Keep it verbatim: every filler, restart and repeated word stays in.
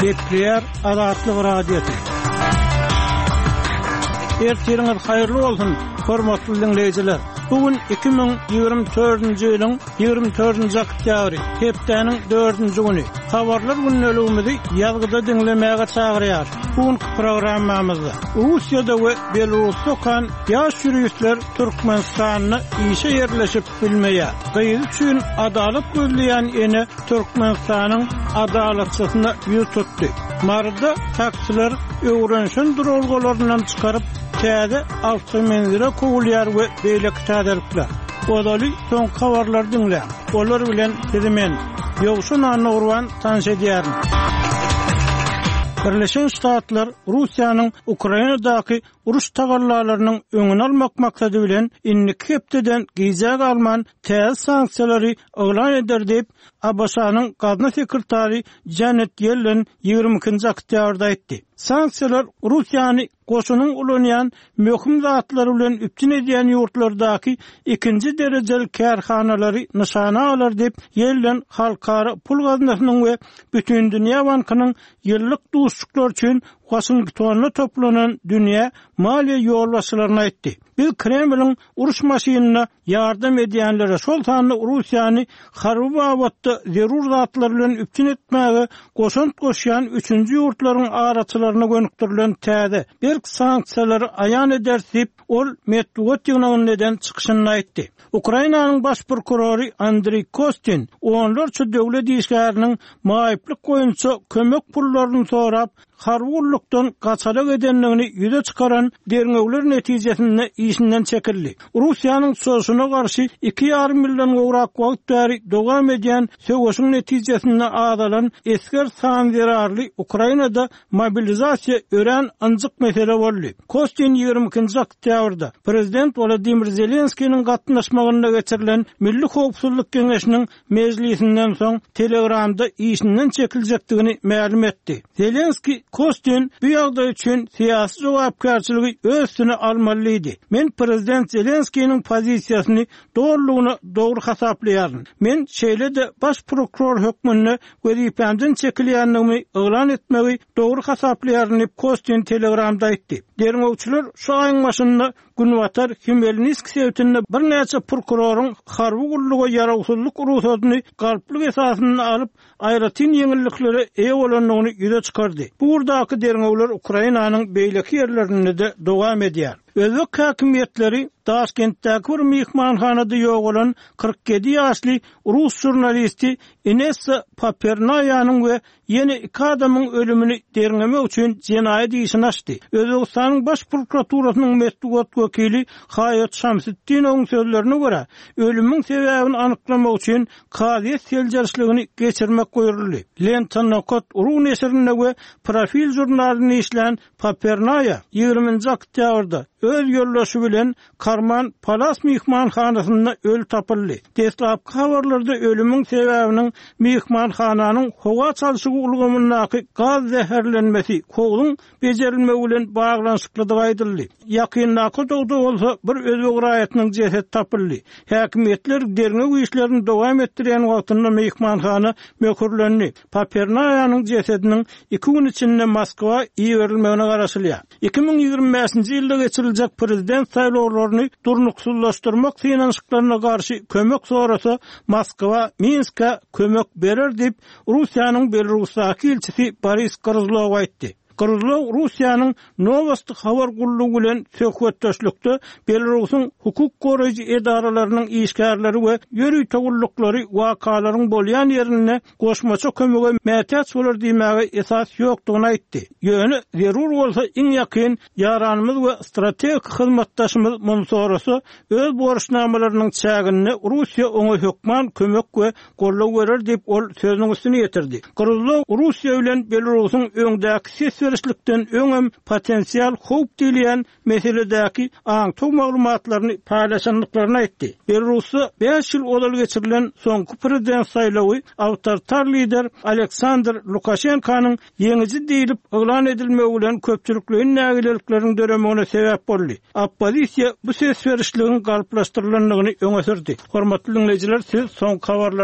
Bekleyer Azatlyk radiosu. Ertiriniz hayırlı olsun, hormatly dinleyijiler. Bugün iki bin ýygrimi dördünji ýylyň ýygrimi dördünji oktýabry, hepdeniň dördünji güni. Habarlar günnäligimizi ýazgyda dinlemäge çagyrýar. Bugünkü programmamyzda Russiýada we Belarusda kan ýaş ýürüýüşler Türkmenistanyny işe ýerleşip bilmeýär. Gyýyl üçin adalet gözleýän ene Türkmenistanyň adaletçysyna ýüz tutdy. Marda taksiler öwrenşen durulgalaryndan çykaryp täze awtomobillere kowulýar we beýleki täderlikler. Odaly soň habarlar dinleýär. Olar bilen sizimen ýogşun anurwan tanış edýärim. Birleşen Ştatlar Russiýanyň Ukrainadaky uruş tagallarlarynyň öňüni almak maksady bilen innik hepdeden giýjak alman täze sanksiýalary elan eder diýip A B S-nyň Gazna sekretary Janet Yellen ýygrimi ikinji oktýabrda aýtdy. Sanksiýalar Russiýany goşunyň ulanýan möhüm zatlary bilen üptin edýän ýurtlardaky ikinji derejeli kärhanalary nyşana alar diýip Yellen halkara pul gaznasynyň we bütün dünýä bankynyň ýyllyk duşçuklar üçin Washingtonda toplanan dünýä maliýe ýolbaşçylaryna aýtdy. Biz Kremliň uruş maşynyna ýardam edýänlere şol sanly Russiýany harby awatda zerur zatlar bilen üptin etmäge goşunt goşýan üçünji ýurtlaryň araçylaryna gönükdirilen täze bir sanksiýalary aýan edersip ol Medvedew ýygynyň çykyşyny aýtdy. Ukrainanyň baş prokurory Andrey Kostin onlarça döwlet işgäriniň maýyplyk goýunça kömek pullaryny sorap harwurlukdan gaçarak edenligini ýüze çykaran derňegler netijesinde işinden çekildi. Russiýanyň soşuna garşy iki ýarym million gowrak wagt bäri dowam edýän söwüşiň netijesinde adalan esker san zerarly Ukrainada mobilizasiýa ören anjyk mesele boldy. Kostin ýygrimi ikinji oktýabrda prezident Volodymyr Zelenskiýiň gatnaşmagyna geçirilen Milli Howpsuzlyk Geňeşiniň mejlisinden soň Telegramda işinden çekiljekdigini ma'lum etdi. Zelenski Kostin bu ýagdaý üçin syýasy jogapkärçiligi öz üstüne almalydy. Men prezident Zelenskiýiň pozisiýasyny dogrulygyny dogry hasaplaýaryn. Men şeýle-de baş prokuror hökmüne wezipemden çekilýänligimi elan etmegi dogry hasaplaýaryn diýip Kostin Telegramda aýtdy. Derňewçiler şu aýyň başynda Günwatar Hmelnitski sewtinde bir näçe prokuroryň harby gulluga ýaragsyzlyk ruhsatyny galplyk esasyny alyp aýratyn ýeňilliklere eýe bolanlygyny ýüze çykardy. Bu urdaky derňewler Ukrainanyň beýleki ýerlerinde de dowam edýär. Özbek häkimetleri Taşkentdäki bir mehmanhanada ýok bolan kırk yedi ýaşly rus jurnalisti Inessa Papernaýanyň we ýene iki adamyň ölümini derňemek üçin jenaýat işini açdy. Özbekistanyň baş prokuraturasynyň Medvedew wekili Hayat Şamsyddinowyň sözlerine görä, ölümüň sebäbini anyklamak üçin kaziýet seljarçylygini geçirmek goýuldy. Lentanokot urun eserinde we Profil jurnalyny işleyen Papernaya ýygrimi oktýabrda öz ýollaşy bilen Karman Palas mehmanhanasyna öl tapyldy. Deslap habarlarda ölümüň sebäbiniň mehmanhananyň howa çalşygy ulgamyndaky gaz zäherlenmesi, kowluň bejerilmegi bilen baglanyşyklydygy aýdyldy. Ýakyndaky dogda bolsa bir özbek raýatynyň jesedi tapyldy. Häkimetler derňek işlerini dowam etdirýän wagtynda mehmanhana möhürlendi. Papernaýanyň jesediniň iki gün içinde Moskwa ýerilmegine garaşylýar. iki bin ýygrimi beşinji ýylda geçiriljek prezident saýlawlaryny durnuksuzlaşdyrmak synanyşyklaryna garşy kömek sorasa Moskwa Minske kömek berer diýip Russiýanyň Belarusdaky elçisi Boris Krylov aýtdy. Krylov Russiýanyň Novosti habar gullugy bilen söhbetdeşlikde Belarusyň hukuk goraýjy edaralarynyň işgärleri we ýörüý togullukları wakalaryň bolýan ýerine goşmaça kömege mätäç bolar diýmäge esas ýokdugyny aýtdy. Ýöne zerur bolsa iň ýakyn ýaranymyz we strategik hyzmatdaşymyz Monsorosy öz borçnamalarynyň çägini Russiýa oňa hökman kömek we gollaw berer diýip ol sözüniň üstüne ýetirdi. Krylov Russiýa bilen Belarusyň öňdäki verişlikden öňem potensial howp diýilen meseledäki aňtyk maglumatlaryny paýlaşanlyklaryny aýtdy. Belarusda beş ýyl odaly geçirilen soňky prezident saýlawy awtoritar lider Aleksandr Lukashenkanyň ýeňiji diýilip elan edilmegi bilen köpçülikliň nägilelikleriniň döremegine sebäp boldy. Oppozisiýa bu ses verişliginiň galplaşdyrylanlygyny öňe sürdi. Hormatly dinleyijiler, siz soňky habarlar